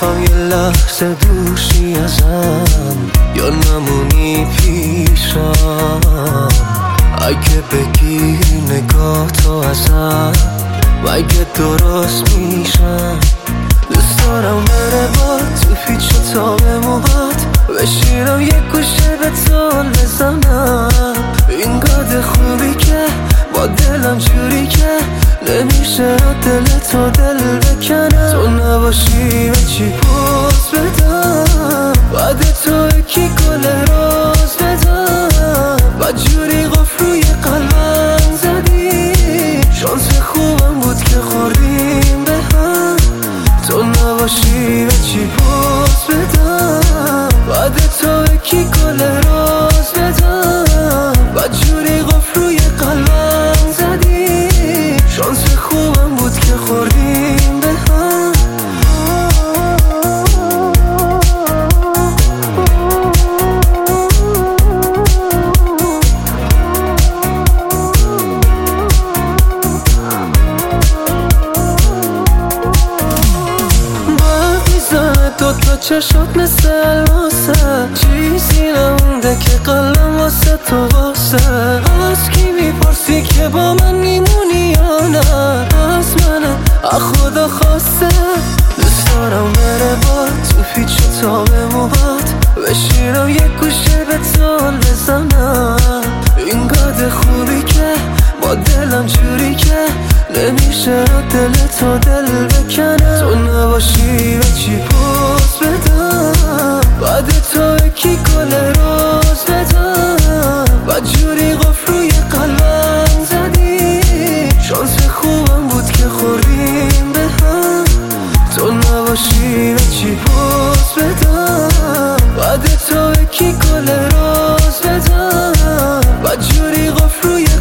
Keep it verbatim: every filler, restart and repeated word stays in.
میخوام یه لحظه دوشی ازم یا نمونی پیشم. اگه بگیری نگاه تو ازم مگه درست میشم. دوست دارم بره با تو پیچ و تاب موهات بشینم یه گوشه به تو بزنم. اینقدر خوبی که با دلم جوری که نمیشه دل تو دل بکنم. تو نباشی به چی پوز بدم بعد تو یکی گل روز بدم. بعد جوری قفل روی قلبم زدی شانس خوبم بود که خوردیم به هم. تو نباشی به چی پوز بدم بعد تو یکی گل روز بدم. بعد جوری قفل روی قلبم زدی شانس خوبم بود که خوردیم به هم. دوتا چشات مثل الماسه چیزی نمونده که قلبم واسه تو واسه. از کی میپرسی که با من میمونی یا نه؟ از منه از خدا خواسته. دوست دارم بره با تو پیچ و تاب موهات بشینم یه گوشه به تو بزنم. اینقدر خوبی که با دلم جوری که نمیشه دل تو دل بکنم. تو نباشی به چی پوز بدم بعد تو یکی گل روز بدم. بعد جوری قفل روی قلبم زدی شانس خوبم بود که خوردیم به هم. تو نباشی به چی پوز بدم بعد تو یکی گل روز بدم. بعد جوری قفل روی